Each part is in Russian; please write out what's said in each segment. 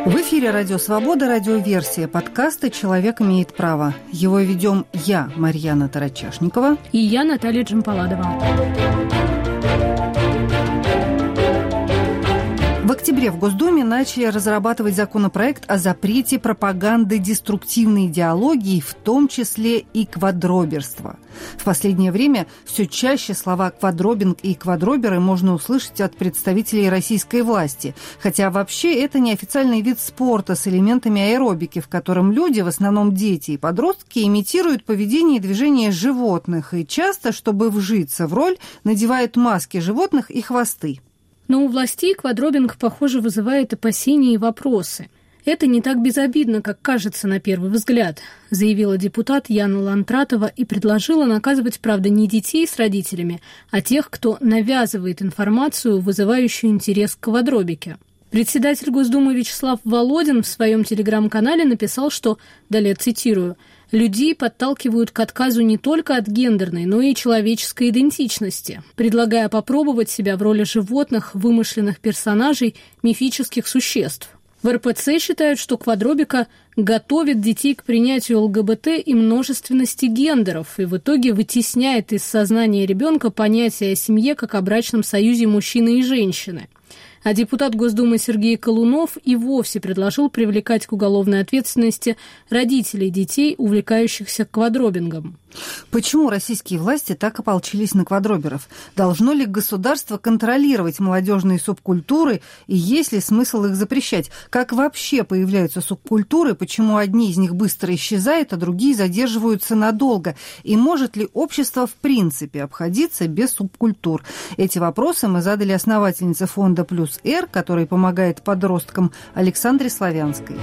В эфире «Радио Свобода», радиоверсия подкаста «Человек имеет право». Его ведем я, Марьяна Тарачашникова. И я, Наталья Джампаладова. В октябре в Госдуме начали разрабатывать законопроект о запрете пропаганды деструктивной идеологии, в том числе и квадроберства. В последнее время все чаще слова «квадробинг» и «квадроберы» можно услышать от представителей российской власти. Хотя вообще это неофициальный вид спорта с элементами аэробики, в котором люди, в основном дети и подростки, имитируют поведение и движение животных. И часто, чтобы вжиться в роль, надевают маски животных и хвосты. Но у властей квадробинг, похоже, вызывает опасения и вопросы. Это не так безобидно, как кажется на первый взгляд, заявила депутат Яна Лантратова и предложила наказывать, правда, не детей с родителями, а тех, кто навязывает информацию, вызывающую интерес к квадробике. Председатель Госдумы Вячеслав Володин в своем телеграм-канале написал, что, далее цитирую, «людей подталкивают к отказу не только от гендерной, но и человеческой идентичности, предлагая попробовать себя в роли животных, вымышленных персонажей, мифических существ». В РПЦ считают, что квадробика готовит детей к принятию ЛГБТ и множественности гендеров и в итоге вытесняет из сознания ребенка понятие о семье как о брачном союзе мужчины и женщины. А депутат Госдумы Сергей Колунов и вовсе предложил привлекать к уголовной ответственности родителей детей, увлекающихся квадробингом. Почему российские власти так ополчились на квадроберов? Должно ли государство контролировать молодежные субкультуры и есть ли смысл их запрещать? Как вообще появляются субкультуры? Почему одни из них быстро исчезают, а другие задерживаются надолго? И может ли общество в принципе обходиться без субкультур? Эти вопросы мы задали основательнице фонда «Плюс Р», который помогает подросткам, Александре Славянской.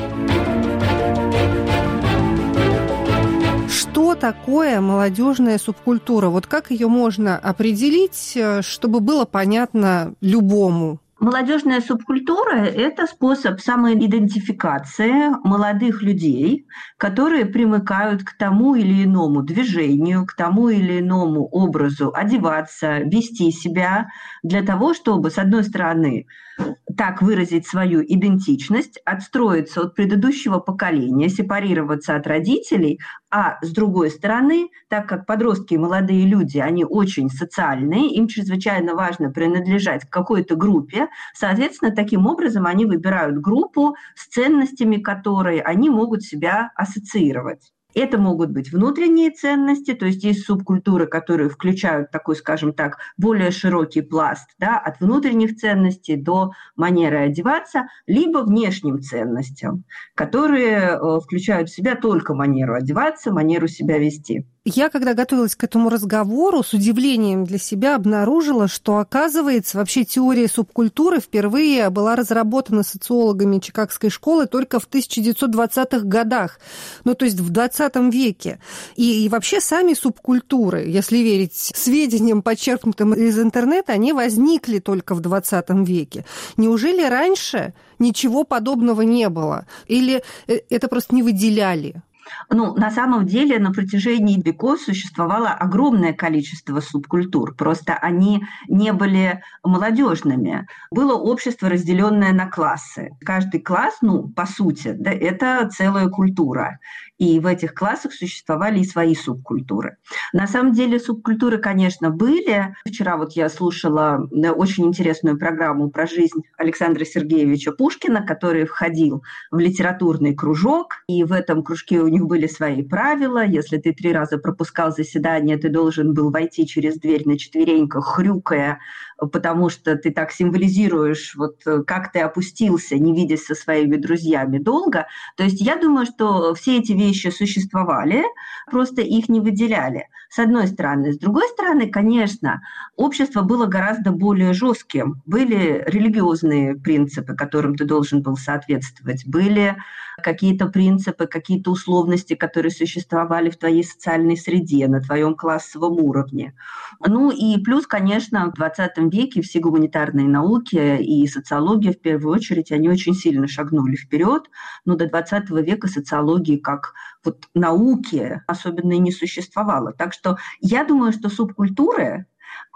Что такое молодежная субкультура? Вот как ее можно определить, чтобы было понятно любому? Молодежная субкультура – это способ самоидентификации молодых людей, которые примыкают к тому или иному движению, к тому или иному образу одеваться, вести себя для того, чтобы, с одной стороны, так выразить свою идентичность, отстроиться от предыдущего поколения, сепарироваться от родителей, а с другой стороны, так как подростки и молодые люди, они очень социальные, им чрезвычайно важно принадлежать к какой-то группе, соответственно, таким образом они выбирают группу, с ценностями которой они могут себя ассоциировать. Это могут быть внутренние ценности, то есть есть субкультуры, которые включают такой, скажем так, более широкий пласт, да, от внутренних ценностей до манеры одеваться, либо внешним ценностям, которые включают в себя только манеру одеваться, манеру себя вести. Я, когда готовилась к этому разговору, с удивлением для себя обнаружила, что, оказывается, вообще теория субкультуры впервые была разработана социологами Чикагской школы только в 1920-х годах, ну, то есть в 20 веке. И вообще сами субкультуры, если верить сведениям, подчеркнутым из интернета, они возникли только в 20 веке. Неужели раньше ничего подобного не было? Или это просто не выделяли? Ну, на самом деле, на протяжении веков существовало огромное количество субкультур, просто они не были молодежными. Было общество, разделенное на классы. Каждый класс, ну, по сути, да, это целая культура. И в этих классах существовали и свои субкультуры. На самом деле субкультуры, конечно, были. Вчера вот я слушала очень интересную программу про жизнь Александра Сергеевича Пушкина, который входил в литературный кружок, и в этом кружке у них были свои правила. Если ты 3 раза пропускал заседание, ты должен был войти через дверь на четвереньках, хрюкая, потому что ты так символизируешь, вот как ты опустился, не видясь со своими друзьями долго. То есть я думаю, что все эти вещи существовали, просто их не выделяли. С одной стороны. С другой стороны, конечно, общество было гораздо более жестким. Были религиозные принципы, которым ты должен был соответствовать. Были какие-то принципы, какие-то условности, которые существовали в твоей социальной среде, на твоем классовом уровне. Ну и плюс, конечно, в 20 веке все гуманитарные науки и социология, в первую очередь, они очень сильно шагнули вперед. Но до 20 века социологии как вот науки особенно и не существовало. Так что я думаю, что субкультуры,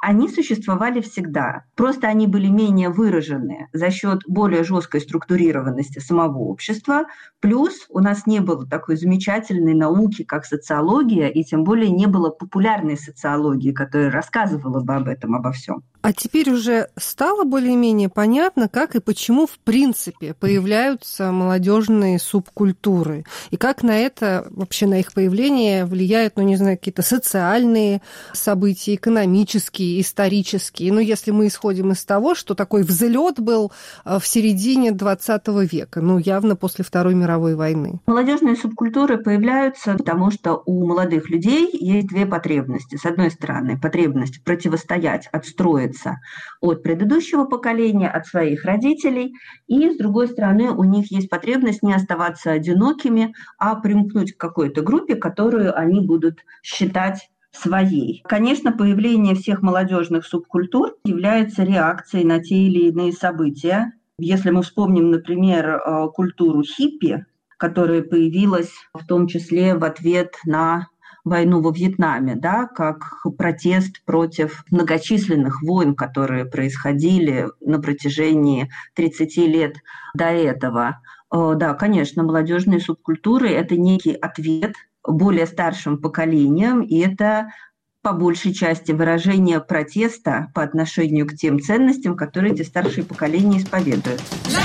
они существовали всегда. Просто они были менее выражены за счет более жесткой структурированности самого общества. Плюс у нас не было такой замечательной науки, как социология, и тем более не было популярной социологии, которая рассказывала бы об этом, обо всем. А теперь уже стало более-менее понятно, как и почему в принципе появляются молодежные субкультуры, и как на это, вообще на их появление влияют, какие-то социальные события, экономические, исторические. Если мы исходим из того, что такой взлет был в середине 20 века, явно после Второй мировой войны. Молодежные субкультуры появляются, потому что у молодых людей есть две потребности. С одной стороны, потребность противостоять, отстроиться от предыдущего поколения, от своих родителей, и, с другой стороны, у них есть потребность не оставаться одинокими, а примкнуть к какой-то группе, которую они будут считать своей. Конечно, появление всех молодежных субкультур является реакцией на те или иные события. Если мы вспомним, например, культуру хиппи, которая появилась в том числе в ответ на войну во Вьетнаме, как протест против многочисленных войн, которые происходили на протяжении 30 лет до этого. Да, конечно, молодежные субкультуры – это некий ответ более старшим поколениям, и это по большей части выражение протеста по отношению к тем ценностям, которые эти старшие поколения исповедуют.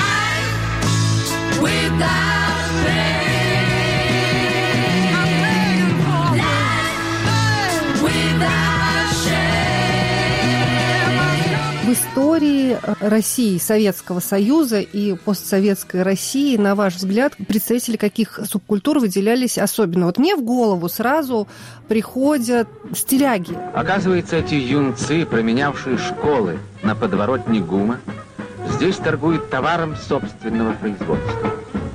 В истории России, Советского Союза и постсоветской России, на ваш взгляд, представители каких субкультур выделялись особенно? Мне в голову сразу приходят стиляги. Оказывается, эти юнцы, променявшие школы на подворотни ГУМа, здесь торгуют товаром собственного производства.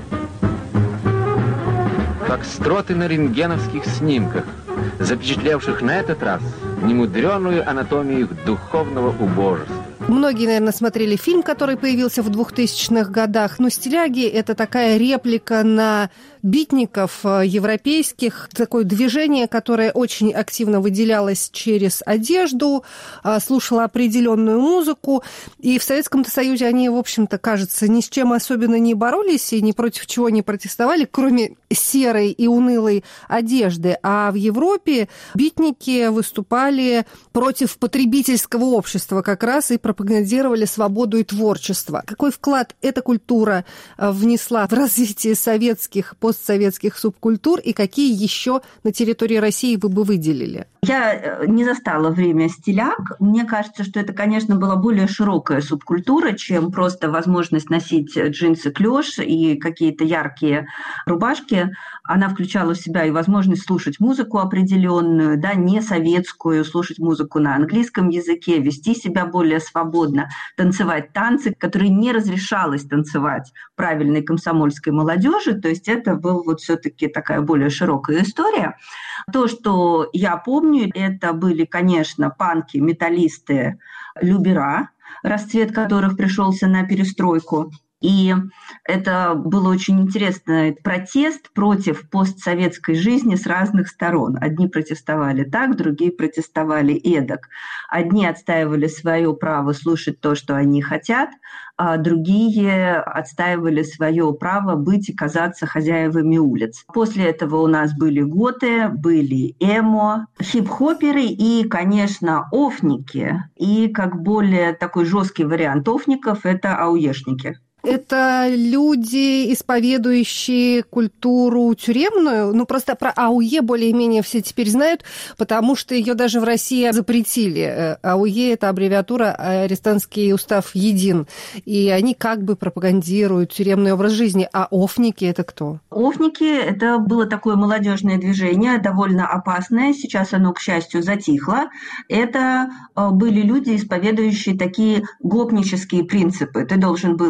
Как строты на рентгеновских снимках, запечатлевших на этот раз немудреную анатомию их духовного убожества. Многие, наверное, смотрели фильм, который появился в 2000-х годах. Стиляги – это такая реплика на битников европейских. Такое движение, которое очень активно выделялось через одежду, слушало определенную музыку. И в Советском Союзе они, в общем-то, кажется, ни с чем особенно не боролись и ни против чего не протестовали, кроме серой и унылой одежды. А в Европе битники выступали против потребительского общества как раз и пропагандировали свободу и творчество. Какой вклад эта культура внесла в развитие советских, постсоветских субкультур и какие еще на территории России вы бы выделили? Я не застала время стиляг. Мне кажется, что это, конечно, была более широкая субкультура, чем просто возможность носить джинсы клеш и какие-то яркие рубашки. Она включала в себя и возможность слушать музыку определенную, не советскую, слушать музыку на английском языке, вести себя более свободно, танцевать танцы, которые не разрешалось танцевать правильной комсомольской молодежи. То есть это была все-таки такая более широкая история. То, что я помню, это были, конечно, панки, металлисты, любера, расцвет которых пришелся на перестройку. И это был очень интересный протест против постсоветской жизни с разных сторон. Одни протестовали так, другие протестовали эдак. Одни отстаивали свое право слушать то, что они хотят, а другие отстаивали свое право быть и казаться хозяевами улиц. После этого у нас были готы, были эмо, хип-хоперы и, конечно, офники. И как более такой жесткий вариант офников – это ауешники. Это люди, исповедующие культуру тюремную. Просто про АУЕ более-менее все теперь знают, потому что ее даже в России запретили. АУЕ – это аббревиатура «Арестантский устав един». И они как бы пропагандируют тюремный образ жизни. А офники – это кто? Офники – это было такое молодежное движение, довольно опасное. Сейчас оно, к счастью, затихло. Это были люди, исповедующие такие гопнические принципы. Ты должен был одет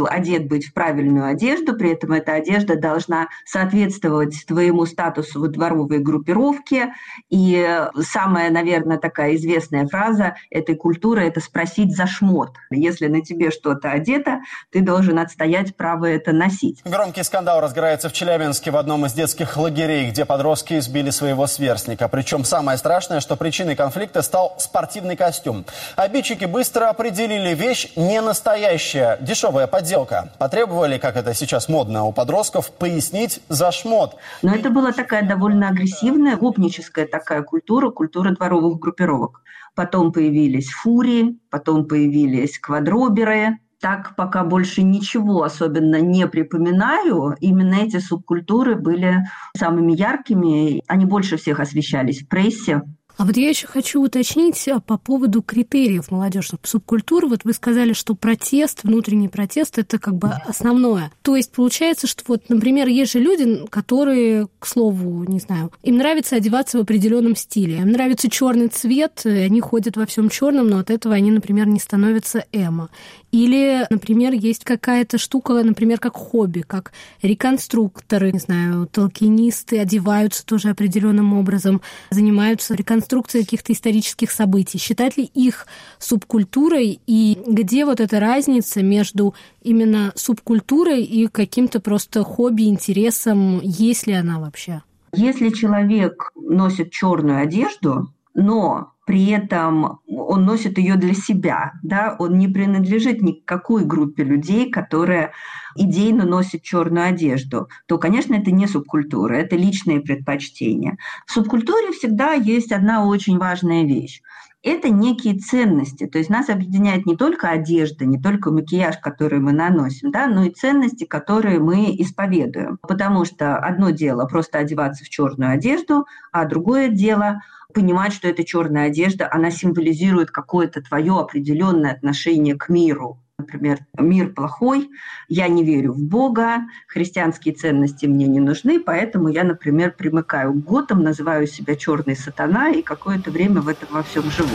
одет быть в правильную одежду, при этом эта одежда должна соответствовать твоему статусу в дворовой группировке. И самая, наверное, такая известная фраза этой культуры – это спросить за шмот. Если на тебе что-то одето, ты должен отстоять право это носить. Громкий скандал разгорается в Челябинске в одном из детских лагерей, где подростки избили своего сверстника. Причем самое страшное, что причиной конфликта стал спортивный костюм. Обидчики быстро определили: вещь не настоящая, дешевая подделка. Потребовали, как это сейчас модно у подростков, пояснить за шмот. Но это была такая довольно агрессивная, гопническая такая культура дворовых группировок. Потом появились фурии, потом появились квадроберы. Так пока больше ничего особенно не припоминаю. Именно эти субкультуры были самыми яркими. Они больше всех освещались в прессе. А вот я еще хочу уточнить по поводу критериев молодежных субкультур. Вот вы сказали, что протест, внутренний протест – это как бы основное. То есть получается, что вот, например, есть же люди, которые, к слову, не знаю, им нравится одеваться в определенном стиле, им нравится черный цвет, и они ходят во всем черном, но от этого они, например, не становятся эмо. Или, например, есть какая-то штука, например, как хобби, как реконструкторы, не знаю, толкинисты одеваются тоже определенным образом, занимаются реконструкцией каких-то исторических событий. Считать ли их субкультурой, и где вот эта разница между именно субкультурой и каким-то просто хобби, интересом, есть ли она вообще? Если человек носит черную одежду, но при этом он носит ее для себя, да, он не принадлежит ни к какой группе людей, которая идейно носит черную одежду, то, конечно, это не субкультура, это личные предпочтения. В субкультуре всегда есть одна очень важная вещь. Это некие ценности, то есть нас объединяет не только одежда, не только макияж, который мы наносим, да, но и ценности, которые мы исповедуем. Потому что одно дело просто одеваться в черную одежду, а другое дело понимать, что эта черная одежда, она символизирует какое-то твое определенное отношение к миру. Например, мир плохой, я не верю в Бога, христианские ценности мне не нужны, поэтому я, например, примыкаю к готам, называю себя черный сатана и какое-то время в этом во всем живу.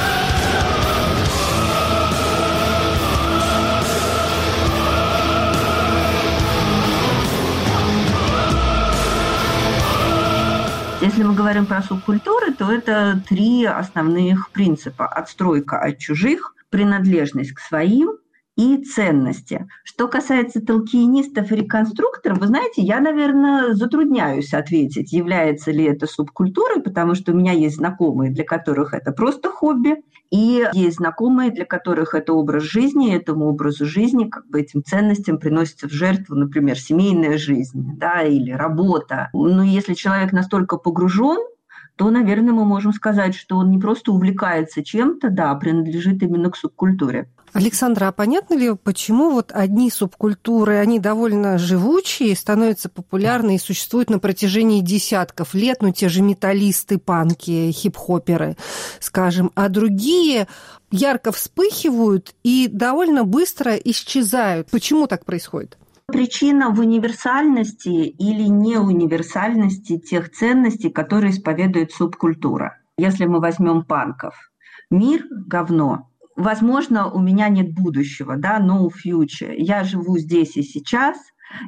Если мы говорим про субкультуры, то это 3 основных принципа. Отстройка от чужих, принадлежность к своим и ценности. Что касается толкинистов и реконструкторов, вы знаете, я, наверное, затрудняюсь ответить, является ли это субкультурой, потому что у меня есть знакомые, для которых это просто хобби, и есть знакомые, для которых это образ жизни, и этому образу жизни, как бы этим ценностям приносится в жертву, например, семейная жизнь, да, или работа. Но если человек настолько погружен, то, наверное, мы можем сказать, что он не просто увлекается чем-то, да, а принадлежит именно к субкультуре. Александра, а понятно ли, почему вот одни субкультуры, они довольно живучие, становятся популярны и существуют на протяжении десятков лет, ну, те же металлисты, панки, хип-хоперы, скажем, а другие ярко вспыхивают и довольно быстро исчезают? Почему так происходит? Причина в универсальности или неуниверсальности тех ценностей, которые исповедует субкультура. Если мы возьмем панков, мир – говно. Возможно, у меня нет будущего, да, no future. Я живу здесь и сейчас,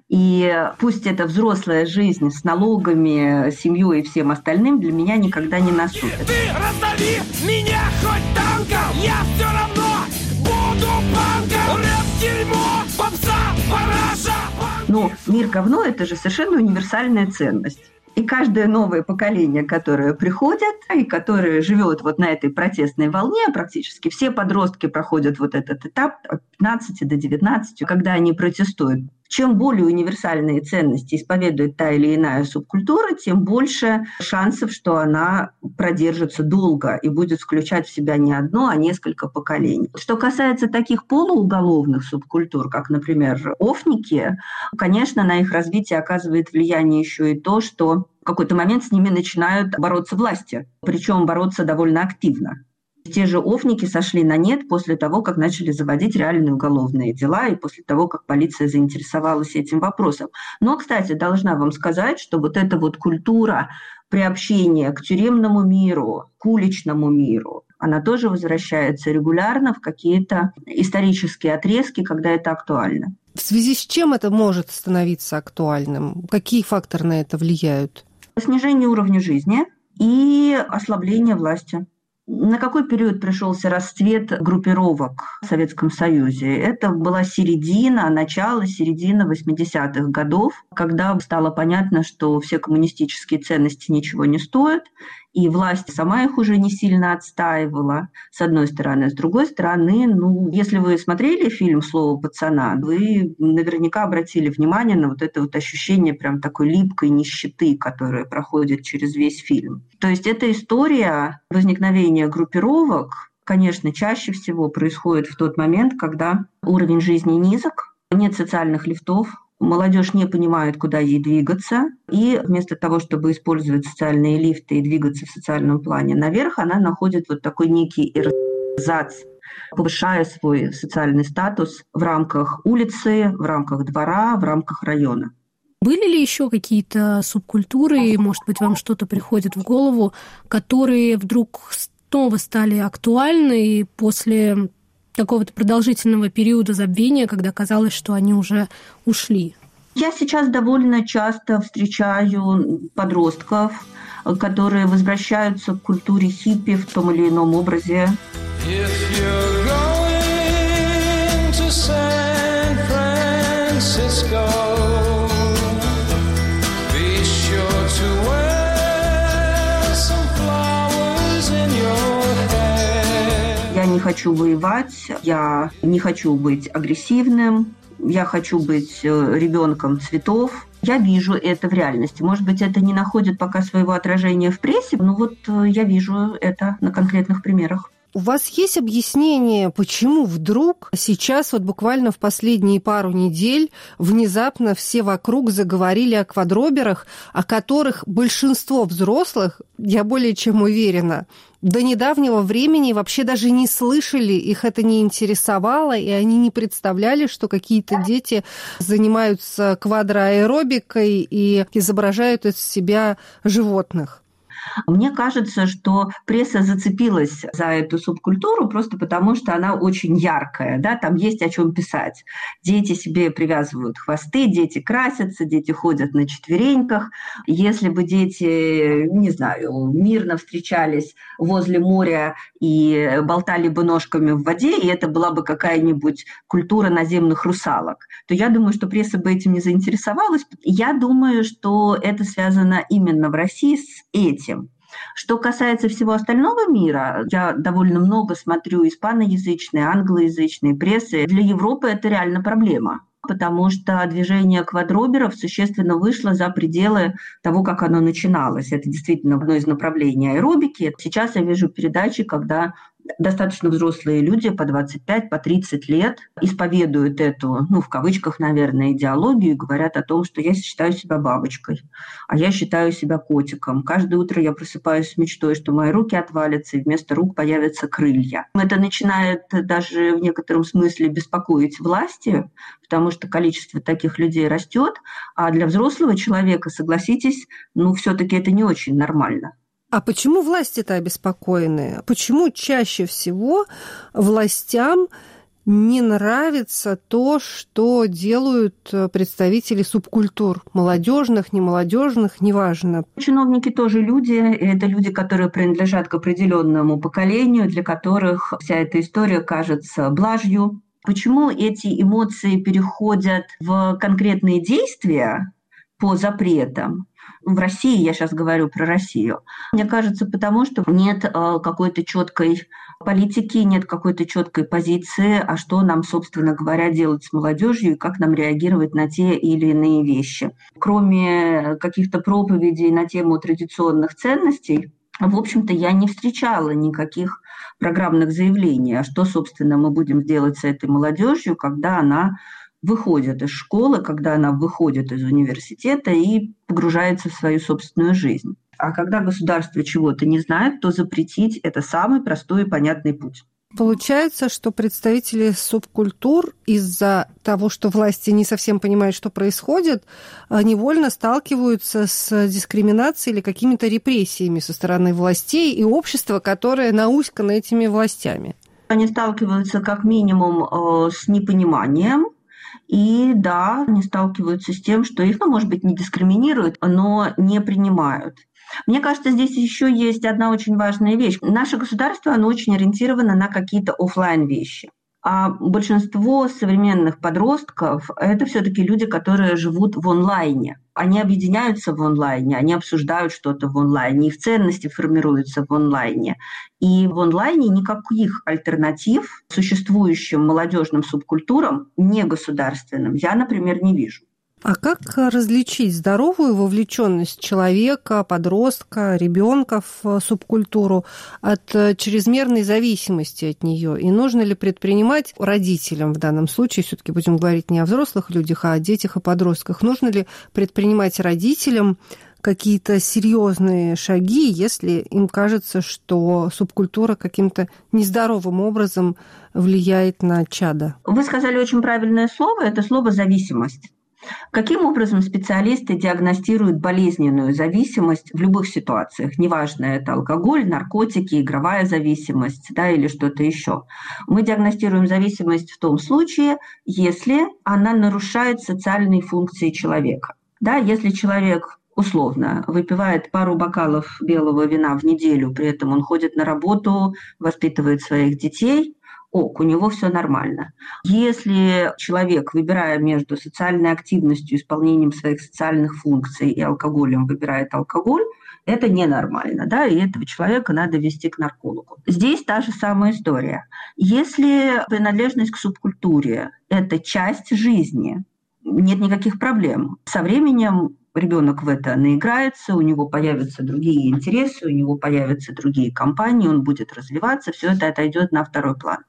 и пусть это взрослая жизнь с налогами, семьей и всем остальным для меня никогда не наступит. Ты раздави меня хоть танком, я все равно буду панком. Рэп-дерьмо, попса, параша. Ну, мир говно – это же совершенно универсальная ценность. И каждое новое поколение, которое приходит и которое живет вот на этой протестной волне, практически все подростки проходят вот этот этап от 15 до 19, когда они протестуют. Чем более универсальные ценности исповедует та или иная субкультура, тем больше шансов, что она продержится долго и будет включать в себя не одно, а несколько поколений. Что касается таких полууголовных субкультур, как, например, офники, конечно, на их развитие оказывает влияние еще и то, что в какой-то момент с ними начинают бороться власти, причем бороться довольно активно. Те же офники сошли на нет после того, как начали заводить реальные уголовные дела и после того, как полиция заинтересовалась этим вопросом. Но, кстати, должна вам сказать, что вот эта вот культура приобщения к тюремному миру, к уличному миру, она тоже возвращается регулярно в какие-то исторические отрезки, когда это актуально. В связи с чем это может становиться актуальным? Какие факторы на это влияют? Снижение уровня жизни и ослабление власти. На какой период пришелся расцвет группировок в Советском Союзе? Это была начало середина 80-х годов, когда стало понятно, что все коммунистические ценности ничего не стоят, и власть сама их уже не сильно отстаивала, с одной стороны. С другой стороны, если вы смотрели фильм «Слово пацана», вы наверняка обратили внимание на вот это вот ощущение прям такой липкой нищеты, которая проходит через весь фильм. То есть эта история возникновения группировок, конечно, чаще всего происходит в тот момент, когда уровень жизни низок, нет социальных лифтов, молодежь не понимает, куда ей двигаться, и вместо того, чтобы использовать социальные лифты и двигаться в социальном плане наверх, она находит вот такой некий эрзац, повышая свой социальный статус в рамках улицы, в рамках двора, в рамках района. Были ли еще какие-то субкультуры, может быть, вам что-то приходит в голову, которые вдруг снова стали актуальны после какого-то продолжительного периода забвения, когда казалось, что они уже ушли? Я сейчас довольно часто встречаю подростков, которые возвращаются к культуре хиппи в том или ином образе. Я не хочу воевать, я не хочу быть агрессивным, я хочу быть ребенком цветов. Я вижу это в реальности. Может быть, это не находит пока своего отражения в прессе, но вот я вижу это на конкретных примерах. У вас есть объяснение, почему вдруг сейчас, вот буквально в последние пару недель, внезапно все вокруг заговорили о квадроберах, о которых большинство взрослых, я более чем уверена, до недавнего времени вообще даже не слышали, их это не интересовало, и они не представляли, что какие-то дети занимаются квадроаэробикой и изображают из себя животных? Мне кажется, что пресса зацепилась за эту субкультуру просто потому, что она очень яркая, да, там есть о чем писать. Дети себе привязывают хвосты, дети красятся, дети ходят на четвереньках. Если бы дети, не знаю, мирно встречались возле моря и болтали бы ножками в воде, и это была бы какая-нибудь культура наземных русалок, то я думаю, что пресса бы этим не заинтересовалась. Я думаю, что это связано именно в России с этим. Что касается всего остального мира, я довольно много смотрю испаноязычной, англоязычной прессы. Для Европы это реально проблема, потому что движение квадроберов существенно вышло за пределы того, как оно начиналось. Это действительно одно из направлений аэробики. Сейчас я вижу передачи, когда достаточно взрослые люди по 25, по 30 лет исповедуют эту, в кавычках, наверное, идеологию и говорят о том, что я считаю себя бабочкой, а я считаю себя котиком. Каждое утро я просыпаюсь с мечтой, что мои руки отвалятся, и вместо рук появятся крылья. Это начинает даже в некотором смысле беспокоить власти, потому что количество таких людей растет, а для взрослого человека, согласитесь, все-таки это не очень нормально. А почему власти-то обеспокоены? Почему чаще всего властям не нравится то, что делают представители субкультур? Молодежных, немолодежных, неважно. Чиновники тоже люди. Это люди, которые принадлежат к определенному поколению, для которых вся эта история кажется блажью. Почему эти эмоции переходят в конкретные действия по запретам? В России, я сейчас говорю про Россию, мне кажется, потому что нет какой-то четкой политики, нет какой-то четкой позиции, а что нам, собственно говоря, делать с молодежью и как нам реагировать на те или иные вещи. Кроме каких-то проповедей на тему традиционных ценностей, в общем-то, я не встречала никаких программных заявлений, а что, собственно, мы будем делать с этой молодежью, когда она выходит из школы, когда она выходит из университета и погружается в свою собственную жизнь. А когда государство чего-то не знает, то запретить – это самый простой и понятный путь. Получается, что представители субкультур из-за того, что власти не совсем понимают, что происходит, невольно сталкиваются с дискриминацией или какими-то репрессиями со стороны властей и общества, которое науськано этими властями. Они сталкиваются как минимум с непониманием, И да, они сталкиваются с тем, что их, может быть, не дискриминируют, но не принимают. Мне кажется, здесь еще есть одна очень важная вещь. Наше государство, оно очень ориентировано на какие-то офлайн вещи. А большинство современных подростков – это все-таки люди, которые живут в онлайне. Они объединяются в онлайне, они обсуждают что-то в онлайне, их ценности формируются в онлайне. И в онлайне никаких альтернатив существующим молодежным субкультурам, негосударственным, я, например, не вижу. А как различить здоровую вовлеченность человека, подростка, ребенка в субкультуру от чрезмерной зависимости от нее? И нужно ли предпринимать родителям в данном случае, все-таки будем говорить не о взрослых людях, а о детях и подростках, нужно ли предпринимать родителям какие-то серьезные шаги, если им кажется, что субкультура каким-то нездоровым образом влияет на чадо? Вы сказали очень правильное слово, это слово «зависимость». Каким образом специалисты диагностируют болезненную зависимость в любых ситуациях? Неважно, это алкоголь, наркотики, игровая зависимость, или что-то еще. Мы диагностируем зависимость в том случае, если она нарушает социальные функции человека. Если человек условно выпивает пару бокалов белого вина в неделю, при этом он ходит на работу, воспитывает своих детей, у него все нормально. Если человек, выбирая между социальной активностью, исполнением своих социальных функций и алкоголем, выбирает алкоголь, это ненормально, и этого человека надо вести к наркологу. Здесь та же самая история. Если принадлежность к субкультуре – это часть жизни, нет никаких проблем. Со временем ребенок в это наиграется, у него появятся другие интересы, у него появятся другие компании, он будет развиваться, все это отойдет на второй план.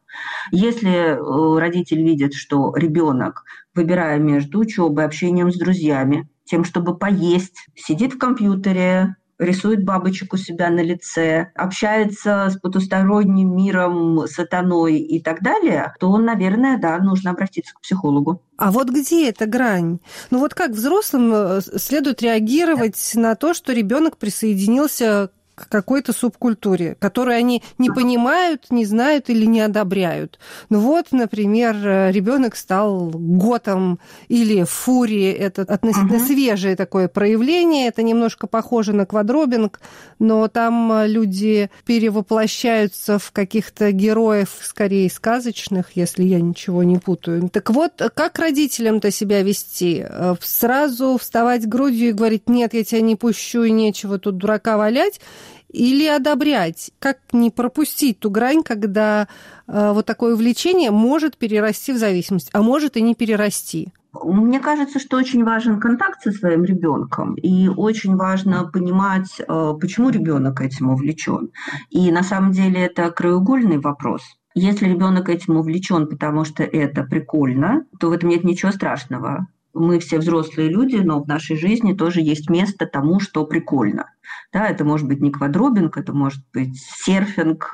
Если родитель видит, что ребенок, выбирая между учебой, общением с друзьями, тем, чтобы поесть, сидит в компьютере, рисует бабочек у себя на лице, общается с потусторонним миром, сатаной и так далее, то, наверное, нужно обратиться к психологу. А вот где эта грань? Как взрослым следует реагировать на то, что ребенок присоединился к какой-то субкультуре, которую они не понимают, не знают или не одобряют. Например, ребенок стал готом или фурией. Это относительно свежее такое проявление. Это немножко похоже на квадробинг, но там люди перевоплощаются в каких-то героев, скорее сказочных, если я ничего не путаю. Так вот, как родителям-то себя вести? Сразу вставать грудью и говорить: нет, я тебя не пущу и нечего тут дурака валять? Или одобрять? Как не пропустить ту грань, когда вот такое увлечение может перерасти в зависимость, а может и не перерасти? Мне кажется, что очень важен контакт со своим ребенком, и очень важно понимать, почему ребенок этим увлечен. И на самом деле это краеугольный вопрос. Если ребенок этим увлечен, потому что это прикольно, то в этом нет ничего страшного. Мы все взрослые люди, но в нашей жизни тоже есть место тому, что прикольно. Это может быть не квадробинг, это может быть серфинг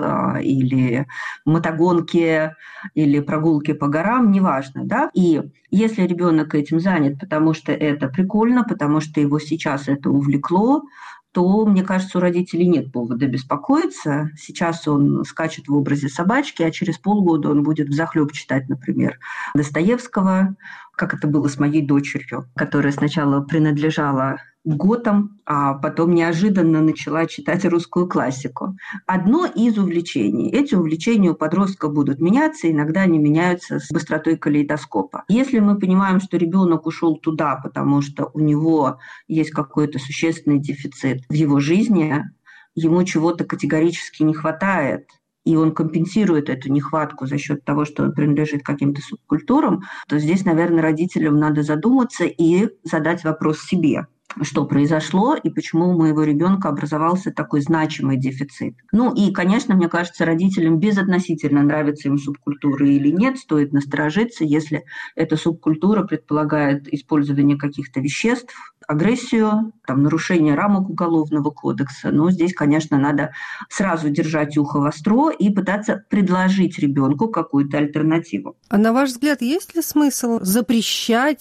или мотогонки, или прогулки по горам, неважно. И если ребенок этим занят, потому что это прикольно, потому что его сейчас это увлекло, то, мне кажется, у родителей нет повода беспокоиться. Сейчас он скачет в образе собачки, а через полгода он будет взахлеб читать, например, Достоевского, как это было с моей дочерью, которая сначала принадлежала готам, а потом неожиданно начала читать русскую классику. Одно из увлечений. Эти увлечения у подростка будут меняться, иногда они меняются с быстротой калейдоскопа. Если мы понимаем, что ребенок ушел туда, потому что у него есть какой-то существенный дефицит в его жизни, ему чего-то категорически не хватает, и он компенсирует эту нехватку за счет того, что он принадлежит к каким-то субкультурам, то здесь, наверное, родителям надо задуматься и задать вопрос себе, что произошло и почему у моего ребенка образовался такой значимый дефицит. И, конечно, мне кажется, родителям безотносительно, нравится им субкультура или нет, стоит насторожиться, если эта субкультура предполагает использование каких-то веществ, агрессию, нарушение рамок Уголовного кодекса. Но здесь, конечно, надо сразу держать ухо востро и пытаться предложить ребенку какую-то альтернативу. А на ваш взгляд, есть ли смысл запрещать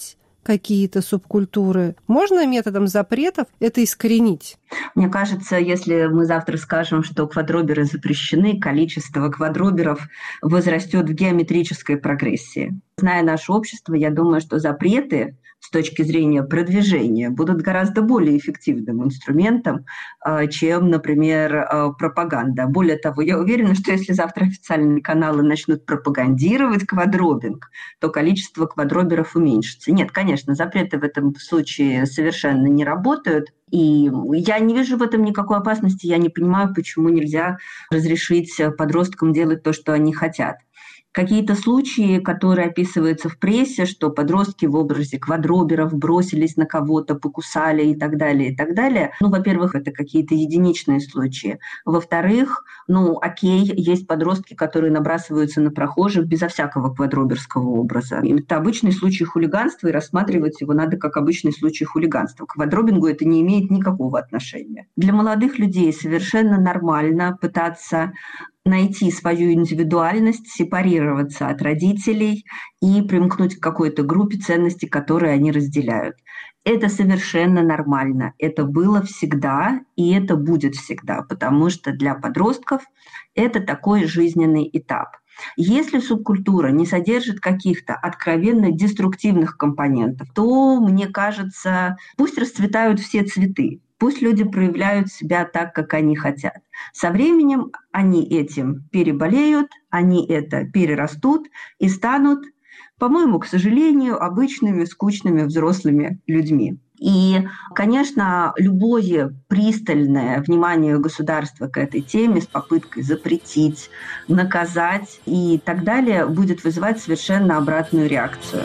какие-то субкультуры, можно методом запретов это искоренить? Мне кажется, если мы завтра скажем, что квадроберы запрещены, количество квадроберов возрастет в геометрической прогрессии. Зная наше общество, я думаю, что запреты с точки зрения продвижения будут гораздо более эффективным инструментом, чем, например, пропаганда. Более того, я уверена, что если завтра официальные каналы начнут пропагандировать квадробинг, то количество квадроберов уменьшится. Нет, конечно, запреты в этом случае совершенно не работают. И я не вижу в этом никакой опасности. Я не понимаю, почему нельзя разрешить подросткам делать то, что они хотят. Какие-то случаи, которые описываются в прессе, что подростки в образе квадроберов бросились на кого-то, покусали и так далее, и так далее. Во-первых, это какие-то единичные случаи. Во-вторых, окей, есть подростки, которые набрасываются на прохожих безо всякого квадроберского образа. Это обычный случай хулиганства, и рассматривать его надо как обычный случай хулиганства. К квадробингу это не имеет никакого отношения. Для молодых людей совершенно нормально пытаться найти свою индивидуальность, сепарироваться от родителей и примкнуть к какой-то группе ценностей, которые они разделяют. Это совершенно нормально. Это было всегда, и это будет всегда, потому что для подростков это такой жизненный этап. Если субкультура не содержит каких-то откровенно деструктивных компонентов, то, мне кажется, пусть расцветают все цветы. Пусть люди проявляют себя так, как они хотят. Со временем они этим переболеют, они это перерастут и станут, по-моему, к сожалению, обычными, скучными взрослыми людьми. И, конечно, любое пристальное внимание государства к этой теме с попыткой запретить, наказать и так далее будет вызывать совершенно обратную реакцию.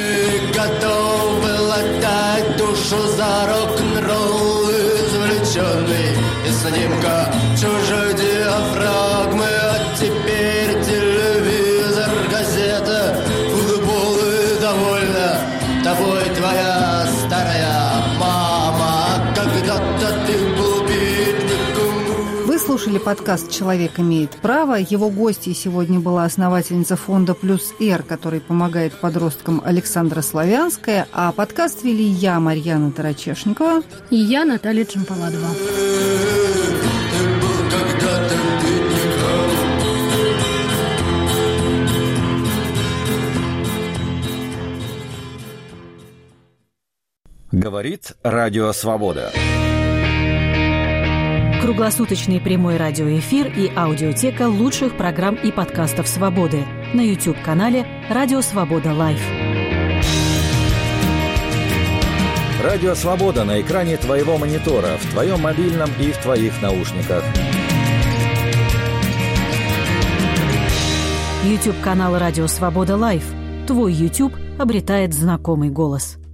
Ты готов был отдать душу за рок-н-ролл, извлеченный из снимка чужой диафрагмы, а теперь телевизор, газета, футбол и довольно тобой твоя старая мама. Когда-то ты был бедняком. Вы слушали подкаст «Человек имеет право». Его гостьей сегодня была основательница фонда «Плюс Р», который помогает подросткам, Александра Славянская. А подкаст вели я, Марьяна Тарачешникова. И я, Наталья Джампаладова. Говорит Радио Свобода. Круглосуточный прямой радиоэфир и аудиотека лучших программ и подкастов «Свободы» на YouTube-канале «Радио Свобода Лайв». Радио Свобода на экране твоего монитора, в твоем мобильном и в твоих наушниках. YouTube-канал «Радио Свобода Лайв». Твой YouTube обретает знакомый голос.